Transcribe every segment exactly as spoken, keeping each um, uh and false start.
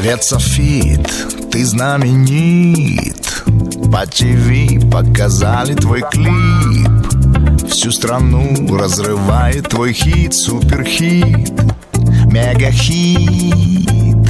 Свет софит, ты знаменит. По ТВ показали твой клип. Всю страну разрывает твой хит, суперхит, мегахит.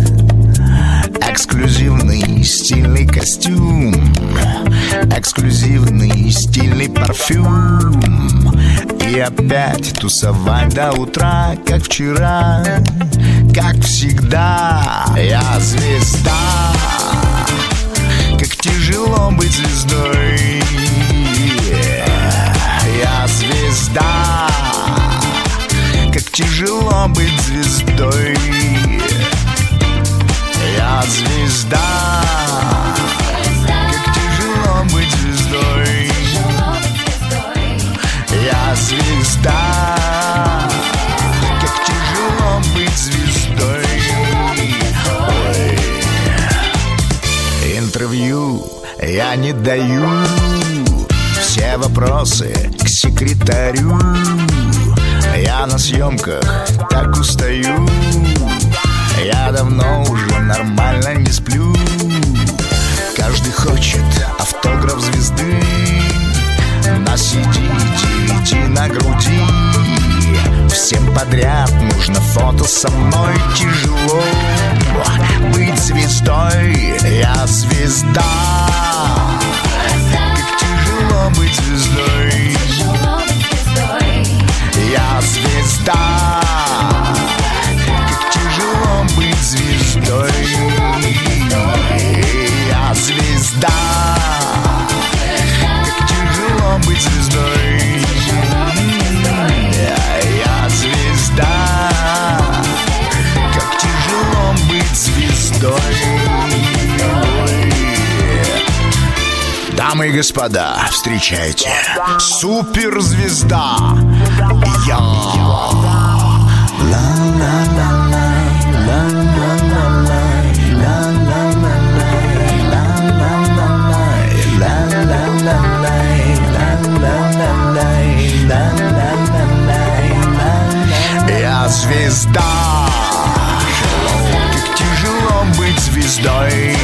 Эксклюзивный стильный костюм, эксклюзивный стильный парфюм. И опять тусовать до утра, как вчера, как всегда. Я звезда, как тяжело быть звездой. Я звезда, как тяжело быть звездой. Я звезда, как тяжело быть звездой. Я звезда, как тяжело быть звездой. Ой. Интервью я не даю, все вопросы к секретарю. Я на съемках так устаю, я давно уже нормально не сплю. Каждый хочет автограф звезды, на си ди, ди ви ди на груди. Всем подряд нужно фото со мной. Тяжело быть звездой. Я звезда, как тяжело быть звездой. Я звезда, как тяжело быть звездой. Я звезда, как тяжело быть звездой. Я звезда, как тяжело быть звездой. Дамы и господа, встречайте, суперзвезда. Я. Я звезда, как тяжело быть звездой.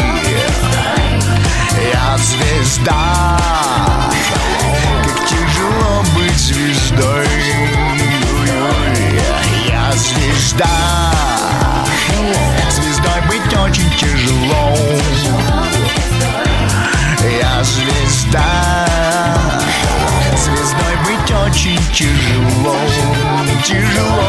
Я звезда, как тяжело быть звездой. Я звезда, звездой быть очень тяжело. Я звезда, звездой быть очень тяжело. Тяжело.